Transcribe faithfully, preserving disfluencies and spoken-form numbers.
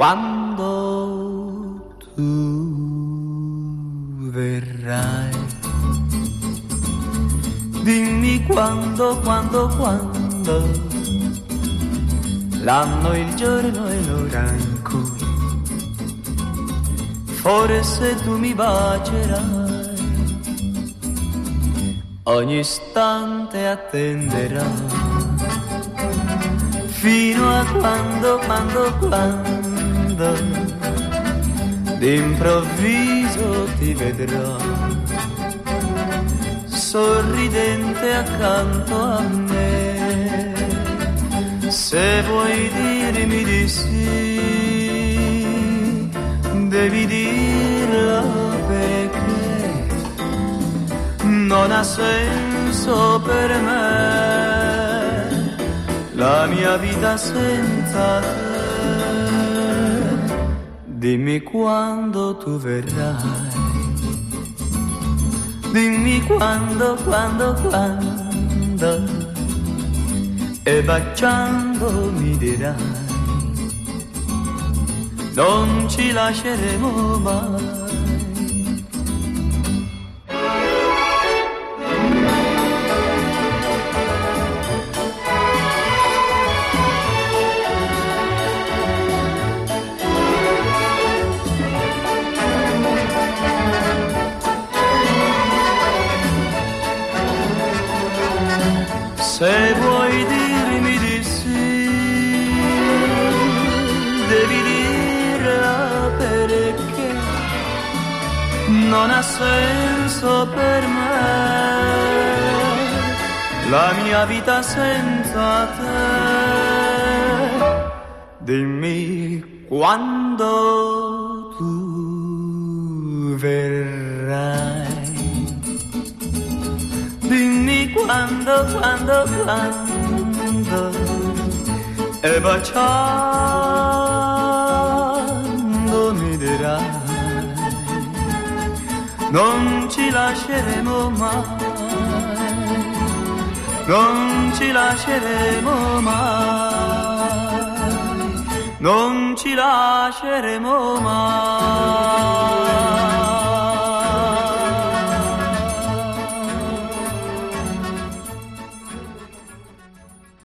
quando tu verrai. Dimmi quando, quando, quando, l'anno, il giorno e l'ora in cui forse tu mi bacerai. Ogni istante attenderò fino a quando, quando, quando d'improvviso ti vedrò sorridente accanto a me. Se vuoi dirmi di sì, devi dirlo perché non ha senso per me la mia vita senza te. Dimmi quando tu verrai. Dimmi quando, quando, quando, e baciando mi dirai, non ci lasceremo mai. Se vuoi dirmi di sì, devi dirla perché non ha senso per me la mia vita senza te. Dimmi quando tu verrai. Dimmi quando, quando, quando, e baciando mi dirai, non ci lasceremo mai, non ci lasceremo mai, non ci lasceremo mai.